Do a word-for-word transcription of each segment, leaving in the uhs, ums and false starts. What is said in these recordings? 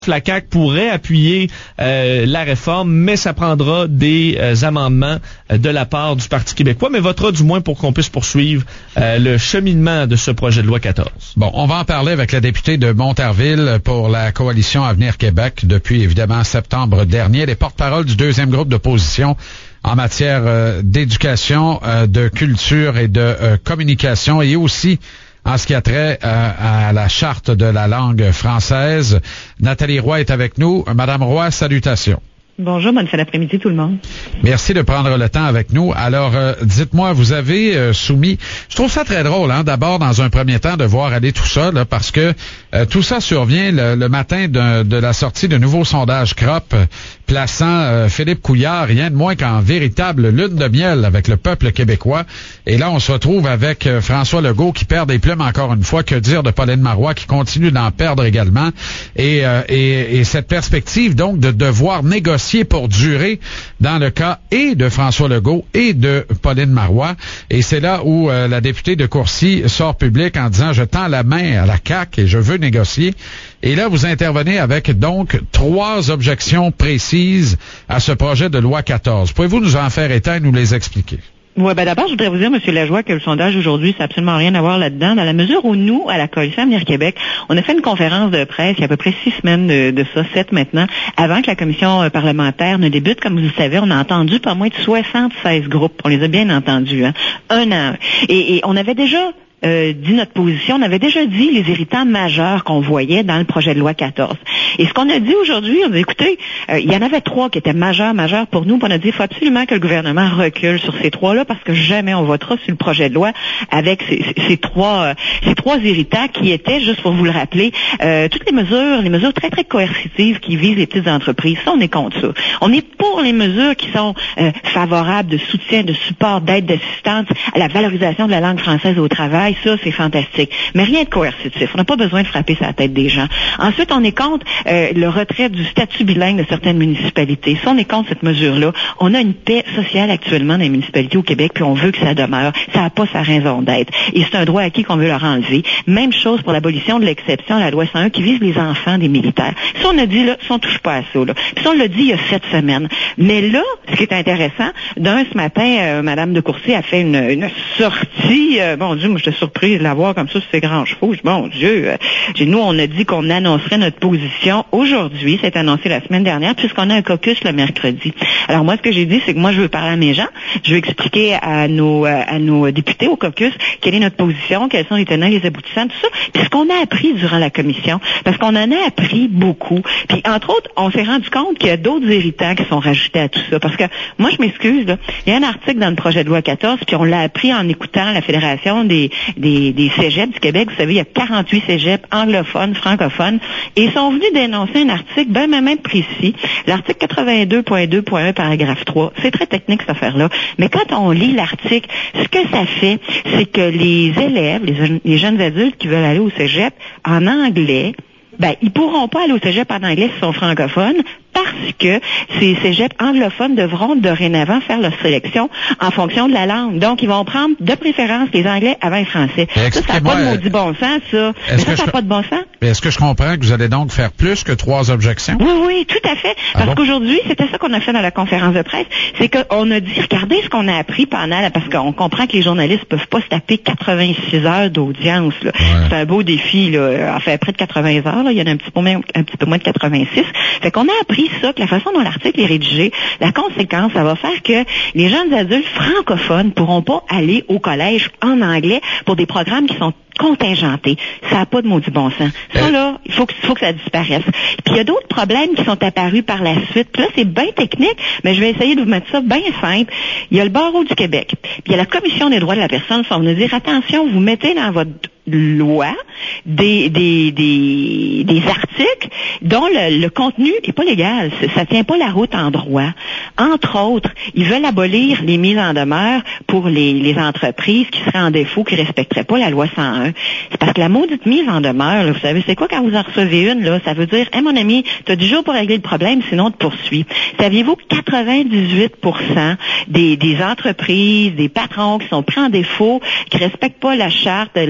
La C A Q pourrait appuyer euh, la réforme, mais ça prendra des euh, amendements euh, de la part du Parti québécois, mais votera du moins pour qu'on puisse poursuivre euh, le cheminement de ce projet de loi quatorze. Bon, on va en parler avec la députée de Montarville pour la coalition Avenir Québec depuis évidemment septembre dernier. Les porte-paroles du deuxième groupe d'opposition en matière euh, d'éducation, euh, de culture et de euh, communication, et aussi en ce qui a trait euh, à la charte de la langue française. Nathalie Roy est avec nous. Madame Roy, salutations. Bonjour, bonne fin d'après-midi tout le monde. Merci de prendre le temps avec nous. Alors, euh, dites-moi, vous avez euh, soumis... Je trouve ça très drôle, hein, d'abord, dans un premier temps, de voir aller tout ça, là, parce que euh, tout ça survient le, le matin de, de la sortie de nouveau sondage C R O P, euh, plaçant euh, Philippe Couillard, rien de moins qu'en véritable lune de miel avec le peuple québécois. Et là, on se retrouve avec euh, François Legault qui perd des plumes encore une fois. Que dire de Pauline Marois qui continue d'en perdre également. Et, euh, et, et cette perspective, donc, de devoir négocier pour durer dans le cas et de François Legault et de Pauline Marois. Et c'est là où euh, la députée de Courcy sort public en disant « Je tends la main à la C A Q et je veux négocier ». Et là, vous intervenez avec donc trois objections précises à ce projet de loi quatorze. Pouvez-vous nous en faire état et nous les expliquer? Oui, ben d'abord, je voudrais vous dire, M. Lajoie, que le sondage aujourd'hui, ça n'a absolument rien à voir là-dedans, dans la mesure où nous, à la Coalition Avenir Québec, on a fait une conférence de presse il y a à peu près six semaines de, de ça, sept maintenant, avant que la commission parlementaire ne débute. Comme vous le savez, on a entendu pas moins de soixante-seize groupes. On les a bien entendus, hein. Un an. Et, et on avait déjà... Euh, dit notre position, on avait déjà dit les irritants majeurs qu'on voyait dans le projet de loi quatorze. Et ce qu'on a dit aujourd'hui, on a dit, écoutez, euh, il y en avait trois qui étaient majeurs, majeurs pour nous, puis on a dit, il faut absolument que le gouvernement recule sur ces trois-là, parce que jamais on votera sur le projet de loi avec ces, ces, ces trois euh, ces trois irritants qui étaient, juste pour vous le rappeler, euh, toutes les mesures, les mesures très, très coercitives qui visent les petites entreprises. Ça, on est contre ça. On est pour les mesures qui sont euh, favorables de soutien, de support, d'aide, d'assistance à la valorisation de la langue française au travail. Ça, c'est fantastique. Mais rien de coercitif. On n'a pas besoin de frapper sur la tête des gens. Ensuite, on est contre euh, le retrait du statut bilingue de certaines municipalités. Ça, on est contre cette mesure-là. On a une paix sociale actuellement dans les municipalités au Québec, puis on veut que ça demeure. Ça n'a pas sa raison d'être. Et c'est un droit acquis qu'on veut leur enlever. Même chose pour l'abolition de l'exception à la loi cent un qui vise les enfants des militaires. Ça, on a dit, là, ça, on touche pas à ça, là. Puis ça, on l'a dit il y a sept semaines. Mais là, ce qui est intéressant, d'un, ce matin, euh, Mme de Courcy a fait une, une sortie, euh, bon Dieu, moi, j'étais surprise de la voir comme ça sur ces grands chevaux. Bon Dieu, euh, nous, on a dit qu'on annoncerait notre position aujourd'hui. C'est annoncé la semaine dernière, puisqu'on a un caucus le mercredi. Alors moi, ce que j'ai dit, c'est que moi, je veux parler à mes gens. Je veux expliquer à nos euh, à nos députés au caucus quelle est notre position, quels sont les tenants, les aboutissants, tout ça. Puis ce qu'on a appris durant la commission, parce qu'on en a appris beaucoup. Puis entre autres, on s'est rendu compte qu'il y a d'autres irritants qui sont rajoutés à tout ça. Parce que moi, je m'excuse, là, il y a un article dans le projet de loi quatorze, puis on l'a appris en écoutant la Fédération des des, des cégeps du Québec. Vous savez, il y a quarante-huit cégeps anglophones, francophones, et ils sont venus dénoncer un article bien même précis, l'article quatre-vingt-deux point deux point un, paragraphe trois. C'est très technique, cette affaire-là. Mais quand on lit l'article, ce que ça fait, c'est que les élèves, les jeunes, les jeunes adultes qui veulent aller au cégep en anglais, ben, ils pourront pas aller au cégep en anglais s'ils sont francophones, parce que ces cégeps anglophones devront dorénavant faire leur sélection en fonction de la langue. Donc, ils vont prendre de préférence les anglais avant les français. Ça, ça n'a pas de maudit bon sens, ça. Mais ça, ça n'a pas de bon sens. Est-ce que je comprends que vous allez donc faire plus que trois objections? Oui, oui, tout à fait. Parce ah bon? qu'aujourd'hui, c'était ça qu'on a fait dans la conférence de presse. C'est qu'on a dit, regardez ce qu'on a appris pendant, parce qu'on comprend que les journalistes peuvent pas se taper quatre-vingt-six heures d'audience, là. Ouais. C'est un beau défi, là. Enfin, près de quatre-vingts heures, là. Il y en a un petit peu moins, un petit peu moins de quatre-vingt-six. Fait qu'on a appris ça, que la façon dont l'article est rédigé, la conséquence, ça va faire que les jeunes adultes francophones pourront pas aller au collège en anglais pour des programmes qui sont contingentés. Ça n'a pas de maudit bon sens. Ça, là, il faut que, faut que ça disparaisse. Puis il y a d'autres problèmes qui sont apparus par la suite. Puis là, c'est bien technique, mais je vais essayer de vous mettre ça bien simple. Il y a le barreau du Québec. Puis il y a la Commission des droits de la personne qui sont venus dire, attention, vous mettez dans votre loi des des des, des articles dont le, le contenu n'est pas légal. Ça tient pas la route en droit. Entre autres, ils veulent abolir les mises en demeure pour les, les entreprises qui seraient en défaut, qui respecteraient pas la loi cent un. C'est parce que la maudite mise en demeure, là, vous savez, c'est quoi quand vous en recevez une, là? Ça veut dire, hey, mon ami, tu as du jour pour régler le problème, sinon on te poursuit. Saviez-vous que quatre-vingt-dix-huit pour cent des, des entreprises, des patrons qui sont pris en défaut, qui respectent pas la charte, la loi cent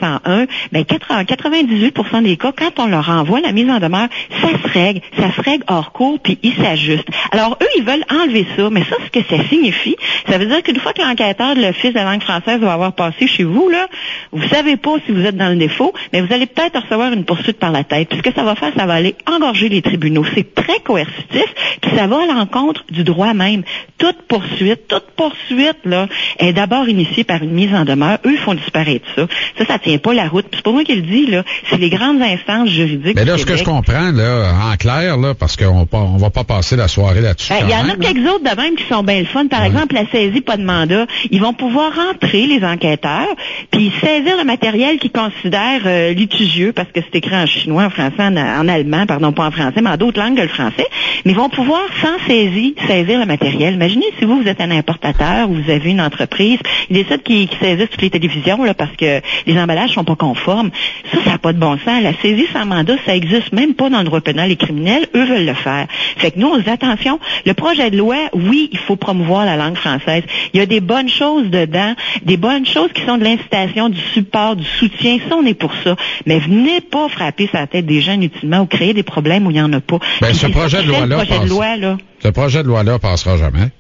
cent un, ben quatre-vingt-dix-huit pour cent des cas, quand on leur envoie la mise en demeure, ça se règle, ça se règle hors cours, puis ils s'ajustent. Alors, eux, ils veulent enlever ça, mais ça, ce que ça signifie, ça veut dire qu'une fois que l'enquêteur de l'Office de la langue française va avoir passé chez vous, là, vous savez pas si vous êtes dans le défaut, mais vous allez peut-être recevoir une poursuite par la tête. Puis ce que ça va faire, ça va aller engorger les tribunaux. C'est très coercitif, puis ça va à l'encontre du droit même. Toute poursuite, toute poursuite, là, est d'abord initiée par une mise en demeure. Eux font disparaître ça. Ça, ça tient pas la route. Puis c'est pas moi qui le dis, là. C'est les grandes instances juridiques. Mais là, du ce Québec. que je comprends, là, en clair, là, parce qu'on on va pas passer la soirée là-dessus. Il ben, y en a même, quelques autres de même qui sont bien le fun. Par ouais. exemple, la saisie pas de mandat. Ils vont pouvoir rentrer, les enquêteurs, puis saisir le matériel qu'ils considèrent euh, litigieux, parce que c'est écrit en chinois, en français, en, en allemand, pardon, pas en français, mais en d'autres langues que le français. Mais ils vont pouvoir, sans saisie, saisir le matériel. Imaginez si vous, vous êtes un importateur ou vous avez une entreprise, ils décident qu'ils, qu'ils saisissent toutes les télévisions là, parce que les emballages sont pas conformes. Ça, ça n'a pas de bon sens. La saisie sans mandat, ça existe même pas dans le droit pénal et criminel. Eux veulent le faire. Fait que nous, on se dit, attention, le projet de loi, oui, il faut promouvoir la langue française. Il y a des bonnes choses dedans, des bonnes choses qui sont de l'incitation, du support, du soutien. Ça, on est pour ça. Mais venez pas frapper sur la tête des gens inutilement ou créer des problèmes où il n'y en a pas. Ben, ce projet de loi-là, projet passe... de loi, là. ce projet de loi-là passera jamais.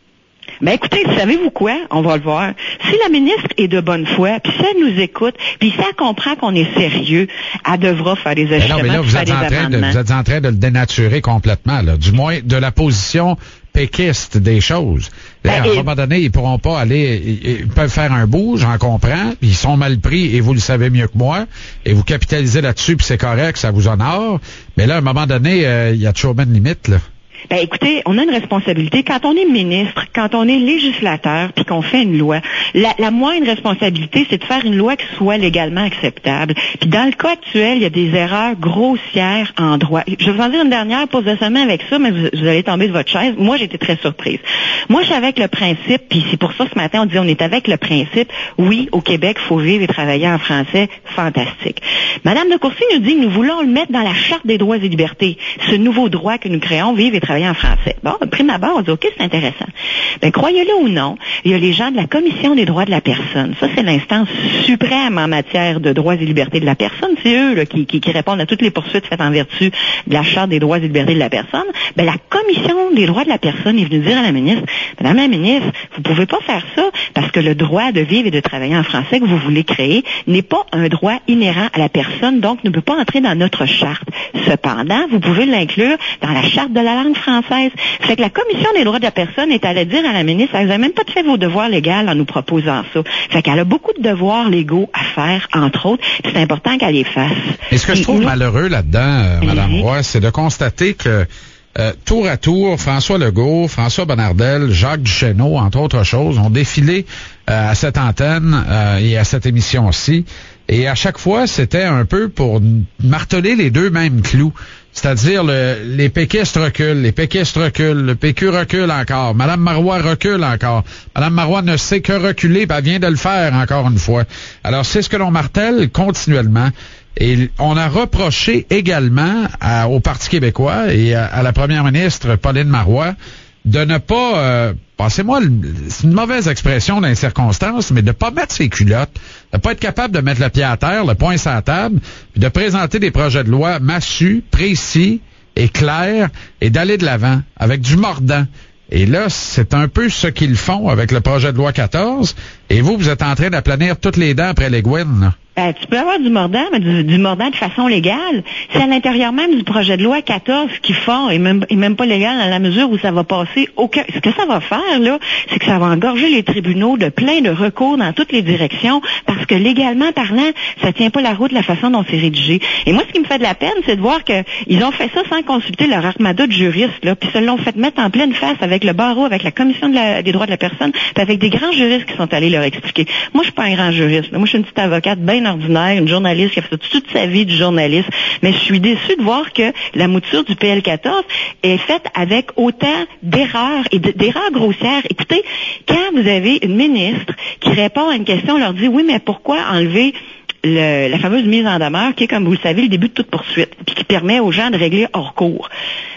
Ben écoutez, savez-vous quoi? On va le voir. Si la ministre est de bonne foi, puis si elle nous écoute, puis si elle comprend qu'on est sérieux, elle devra faire des ajustements, non, mais là, vous faire êtes, des en train de, amendements. vous êtes en train de le dénaturer complètement, là. Du moins, de la position péquiste des choses. Là, Ben, à un et... moment donné, ils pourront pas aller, ils, ils peuvent faire un bout, j'en comprends, ils sont mal pris et vous le savez mieux que moi, et vous capitalisez là-dessus, puis c'est correct, ça vous honore, mais là, à un moment donné, euh, il y a toujours bien une limite, là. Ben écoutez, on a une responsabilité. Quand on est ministre, quand on est législateur, puis qu'on fait une loi, la, la moindre responsabilité, c'est de faire une loi qui soit légalement acceptable. Puis dans le cas actuel, il y a des erreurs grossières en droit. Je vais vous en dire une dernière, pas seulement avec ça, mais vous, vous allez tomber de votre chaise. Moi, j'ai été très surprise. Moi, je suis avec le principe, puis c'est pour ça ce matin, on dit on est avec le principe, oui, au Québec, il faut vivre et travailler en français, fantastique. Madame de Courcy nous dit que nous voulons le mettre dans la Charte des droits et libertés, ce nouveau droit que nous créons, vivre et travailler en français. Bon, prime abord, on dit, OK, c'est intéressant. Ben, croyez-le ou non, il y a les gens de la Commission des droits de la personne. Ça, c'est l'instance suprême en matière de droits et libertés de la personne. C'est eux là, qui, qui, qui répondent à toutes les poursuites faites en vertu de la Charte des droits et libertés de la personne. Ben, la Commission des droits de la personne est venue dire à la ministre, Madame la ministre, vous pouvez pas faire ça parce que le droit de vivre et de travailler en français que vous voulez créer n'est pas un droit inhérent à la personne, donc ne peut pas entrer dans notre charte. Cependant, vous pouvez l'inclure dans la Charte de la langue française. Fait que la Commission des droits de la personne est allée dire à la ministre, elle n'a même pas fait vos devoirs légaux en nous proposant ça. Fait qu'elle a beaucoup de devoirs légaux à faire, entre autres, puis c'est important qu'elle les fasse. Et ce que puis, je trouve nous... malheureux là-dedans, euh, Madame Roy, c'est de constater que euh, tour à tour, François Legault, François Bonnardel, Jacques Duchesneau, entre autres choses, ont défilé euh, à cette antenne euh, et à cette émission-ci. Et à chaque fois, c'était un peu pour marteler les deux mêmes clous. C'est-à-dire, le, les péquistes reculent, les péquistes reculent, le P Q recule encore, Madame Marois recule encore. Madame Marois ne sait que reculer, puis elle vient de le faire encore une fois. Alors, c'est ce que l'on martèle continuellement. Et on a reproché également à, au Parti québécois et à, à la première ministre Pauline Marois de ne pas, euh, passez-moi, c'est une mauvaise expression dans les circonstances, mais de ne pas mettre ses culottes, de ne pas être capable de mettre le pied à terre, le poing sur la table, puis de présenter des projets de loi massus, précis et clairs, et d'aller de l'avant avec du mordant. Et là, c'est un peu ce qu'ils font avec le projet de loi quatorze, et vous, vous êtes en train d'aplanir toutes les dents après les Gouines, là. Ben, tu peux avoir du mordant, mais du, du mordant de façon légale. C'est à l'intérieur même du projet de loi quatorze qu'ils font, et même, et même pas légal dans la mesure où ça va passer aucun... Ce que ça va faire, là, c'est que ça va engorger les tribunaux de plein de recours dans toutes les directions, parce que légalement parlant, ça tient pas la route de la façon dont c'est rédigé. Et moi, ce qui me fait de la peine, c'est de voir que ils ont fait ça sans consulter leur armada de juristes, là, puis se l'ont fait mettre en pleine face avec le barreau, avec la Commission de la, des droits de la personne, puis avec des grands juristes qui sont allés leur expliquer. Moi, je suis pas un grand juriste, là. Moi, je suis une petite avocate bien ordinaire, une journaliste qui a fait toute sa vie du journaliste, mais je suis déçue de voir que la mouture du P L quatorze est faite avec autant d'erreurs et d'erreurs grossières. Écoutez, quand vous avez une ministre qui répond à une question, on leur dit oui, mais pourquoi enlever le, la fameuse mise en demeure qui est, comme vous le savez, le début de toute poursuite, puis qui permet aux gens de régler hors cours.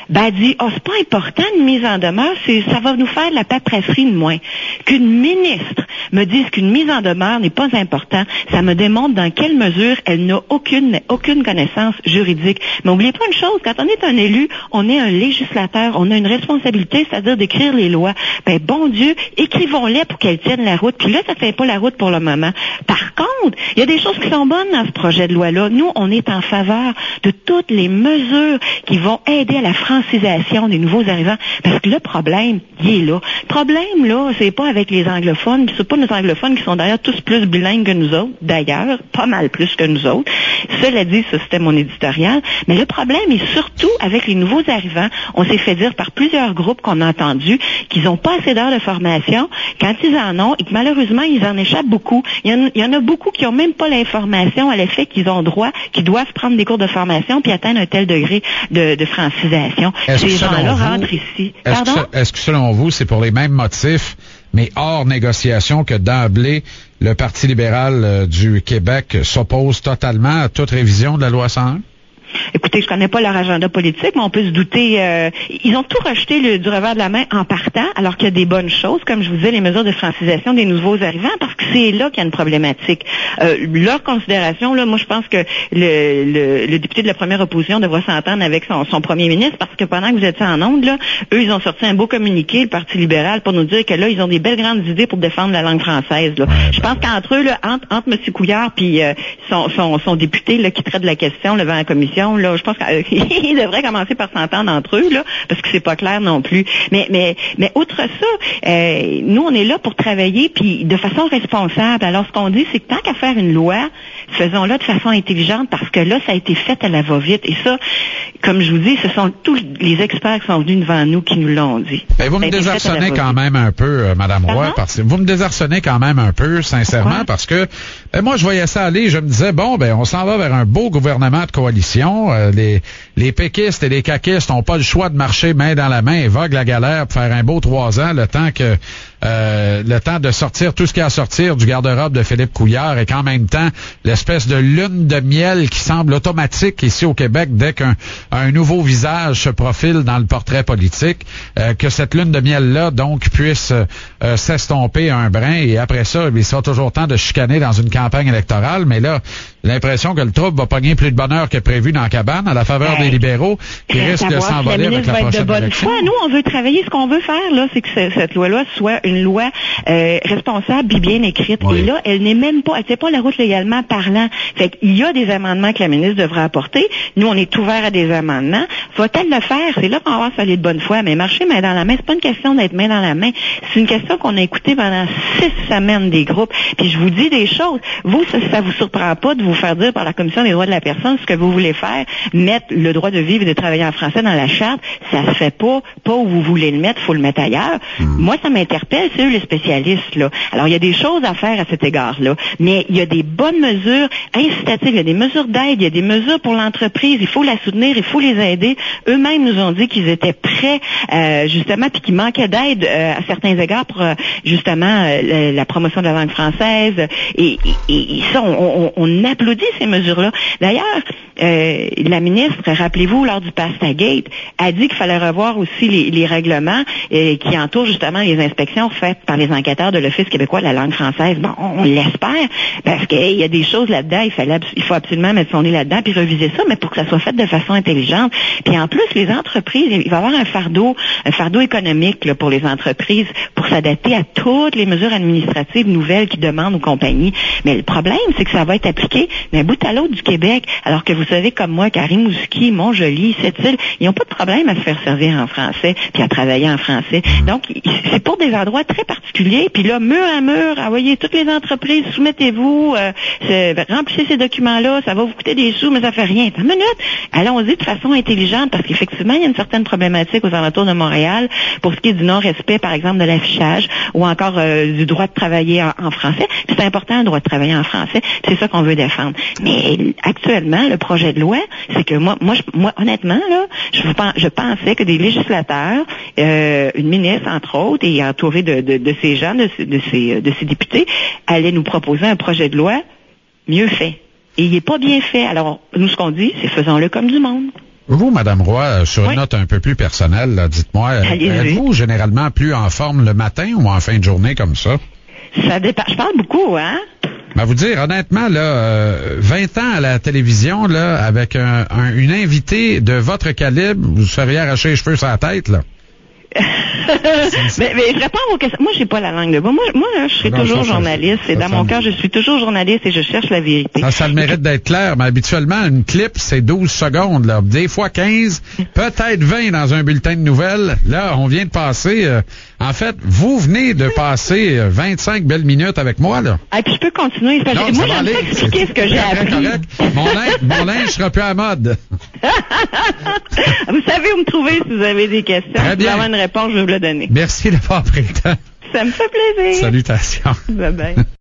Ben, elle dit, oh, c'est pas important une mise en demeure, c'est, ça va nous faire de la paperasserie de moins. Qu'une ministre me dise qu'une mise en demeure n'est pas important, ça me démontre dans quelle mesure elle n'a aucune, aucune connaissance juridique. Mais n'oubliez pas une chose, quand on est un élu, on est un législateur, on a une responsabilité, c'est-à-dire d'écrire les lois. Ben, bon Dieu, écrivons-les pour qu'elles tiennent la route. Puis là, ça ne tient pas la route pour le moment. Par contre, il y a des choses qui sont bonnes dans ce projet de loi-là. Nous, on est en faveur de toutes les mesures qui vont aider à la francisation des nouveaux arrivants. Parce que le problème, il est là. Le problème, là, c'est pas avec les anglophones, puis c'est pas nos anglophones qui sont d'ailleurs tous plus bilingues que nous autres, d'ailleurs, pas mal plus que nous autres. Cela dit, ça, c'était mon éditorial. Mais le problème est surtout avec les nouveaux arrivants. On s'est fait dire par plusieurs groupes qu'on a entendus qu'ils n'ont pas assez d'heures de formation. Quand ils en ont, et que malheureusement, ils en échappent beaucoup. Il y en, il y en a beaucoup qui n'ont même pas l'information à l'effet qu'ils ont droit, qu'ils doivent prendre des cours de formation puis atteindre un tel degré de, de francisation. Ces gens-là rentrent ici. Est-ce Pardon? que, est-ce que selon vous, c'est pour les mêmes motifs, mais hors négociation, que d'emblée, le Parti libéral euh, du Québec s'oppose totalement à toute révision de la loi cent un? Écoutez, je connais pas leur agenda politique, mais on peut se douter. Euh, ils ont tout rejeté le, du revers de la main en partant, alors qu'il y a des bonnes choses, comme je vous disais, les mesures de francisation des nouveaux arrivants, parce que c'est là qu'il y a une problématique. Euh, leur considération, là, moi, je pense que le, le, le député de la première opposition devrait s'entendre avec son, son premier ministre, parce que pendant que vous étiez en ondes, là, eux, ils ont sorti un beau communiqué, le Parti libéral, pour nous dire que là, ils ont des belles grandes idées pour défendre la langue française. Là. Je pense qu'entre eux, là, entre, entre M. Couillard puis euh, son, son, son député là, qui traite de la question devant la commission, là, je pense qu'ils devraient commencer par s'entendre entre eux, là, parce que c'est pas clair non plus. Mais, mais, mais outre ça, euh, nous, on est là pour travailler, puis de façon responsable. Alors, ce qu'on dit, c'est que tant qu'à faire une loi, faisons-la de façon intelligente, parce que là, ça a été fait à la va-vite. Et ça, comme je vous dis, ce sont tous les experts qui sont venus devant nous qui nous l'ont dit. Ben, vous me désarçonnez quand même un peu, euh, Madame Roy, parce que vous me désarçonnez quand même un peu, sincèrement, Pourquoi? parce que ben, moi, je voyais ça aller, je me disais, bon, ben, on s'en va vers un beau gouvernement de coalition. Euh, les, les péquistes et les caquistes n'ont pas le choix de marcher main dans la main et vogue la galère pour faire un beau trois ans, le temps que euh, le temps de sortir tout ce qu'il y a à sortir du garde-robe de Philippe Couillard, et qu'en même temps, l'espèce de lune de miel qui semble automatique ici au Québec dès qu'un un nouveau visage se profile dans le portrait politique, euh, que cette lune de miel-là, donc, puisse euh, s'estomper un brin, et après ça, il sera toujours temps de chicaner dans une campagne électorale, mais là, l'impression que le trouble va pogner plus de bonheur que prévu dans la cabane, à la faveur hey, des libéraux, qui risquent de s'envoler avec la prochaine de élection. Foi. Nous, on veut travailler. Ce qu'on veut faire, là, c'est que ce, cette loi-là soit une loi euh, responsable et bien écrite. Oui. Et là, elle n'est même pas, elle tient pas la route légalement parlant. Fait qu'il y a des amendements que la ministre devrait apporter. Nous, on est ouvert à des amendements. Va-t-elle le faire? C'est là qu'on va avoir fallu de bonne foi. Mais marcher main dans la main, c'est pas une question d'être main dans la main. C'est une question qu'on a écoutée pendant six semaines des groupes. Puis je vous dis des choses. Vous, ça, ça vous surprend pas de vous faire dire par la Commission des droits de la personne ce que vous voulez faire, mettre le droit de vivre et de travailler en français dans la charte, ça se fait pas, pas où vous voulez le mettre, faut le mettre ailleurs. Mmh. Moi, ça m'interpelle, c'est eux les spécialistes, là. Alors, il y a des choses à faire à cet égard-là, mais il y a des bonnes mesures incitatives, il y a des mesures d'aide, il y a des mesures pour l'entreprise, il faut la soutenir, il faut les aider. Eux-mêmes nous ont dit qu'ils étaient prêts, euh, justement, puis qu'ils manquaient d'aide euh, à certains égards pour, euh, justement, euh, la promotion de la langue française, et, et, et ça, on, on, on applaudit ces mesures-là. D'ailleurs, euh, la ministre, rappelez-vous, lors du Pastagate, a dit qu'il fallait revoir aussi les, les règlements euh, qui entourent justement les inspections faites par les enquêteurs de l'Office québécois de la langue française. Bon, on, on l'espère, parce qu'il hey, y a des choses là-dedans, il fallait, il faut absolument mettre son nez là-dedans puis reviser ça, mais pour que ça soit fait de façon intelligente. Puis en plus, les entreprises, il va y avoir un fardeau, un fardeau économique là, pour les entreprises pour s'adapter à toutes les mesures administratives nouvelles qui demandent aux compagnies. Mais le problème, c'est que ça va être appliqué d'un bout à l'autre du Québec, alors que vous savez comme moi qu'à Rimouski, Montjoly, Sept-Îles, ils n'ont pas de problème à se faire servir en français puis à travailler en français. Donc, c'est pour des endroits très particuliers. Puis là, mur à mur, envoyez toutes les entreprises, soumettez-vous, euh, remplissez ces documents-là, ça va vous coûter des sous, mais ça fait rien. Une minute, allons-y de façon intelligente, parce qu'effectivement, il y a une certaine problématique aux alentours de Montréal pour ce qui est du non-respect, par exemple, de l'affichage ou encore euh, du droit de travailler en, en français. Puis c'est important, le droit de travailler en français. C'est ça qu'on veut défendre. Mais actuellement, le projet de loi, c'est que moi, moi, je, moi, honnêtement, là, je, je pensais que des législateurs, euh, une ministre, entre autres, et entourée de, de, de ces gens, de, de, ces, de ces députés, allaient nous proposer un projet de loi mieux fait. Et il n'est pas bien fait. Alors, nous, ce qu'on dit, c'est faisons-le comme du monde. Vous, Madame Roy, sur une oui. note un peu plus personnelle, là, dites-moi, Allez-y. êtes-vous généralement plus en forme le matin ou en fin de journée comme ça? Ça dépend. Je parle beaucoup, hein? Ben, vous dire, honnêtement, là, euh, vingt ans à la télévision, là, avec un, un, une invitée de votre calibre, vous seriez arraché les cheveux sur la tête, là. mais, mais je réponds aux questions. Moi, j'ai pas la langue de bois. Moi, moi là, je suis non, toujours ça, journaliste. ça, Et ça, dans ça, mon ça, cœur, je suis toujours journaliste et je cherche la vérité. Ça, ça le mérite d'être clair, mais habituellement, une clip, c'est douze secondes, là. Des fois quinze, peut-être vingt dans un bulletin de nouvelles. Là, on vient de passer, euh, en fait, vous venez de passer euh, vingt-cinq belles minutes avec moi, là. Ah, puis je peux continuer. Parce que Non, moi, ça va j'aime aller. pas expliquer ce que j'ai Correct, appris. correct. Mon linge, mon linge sera plus à la mode. Vous savez où me trouver si vous avez des questions. Très Si bien. vous avez une réponse, je vais vous la donner. Merci d'avoir pris le temps. Ça me fait plaisir. Salutations. Bye bye.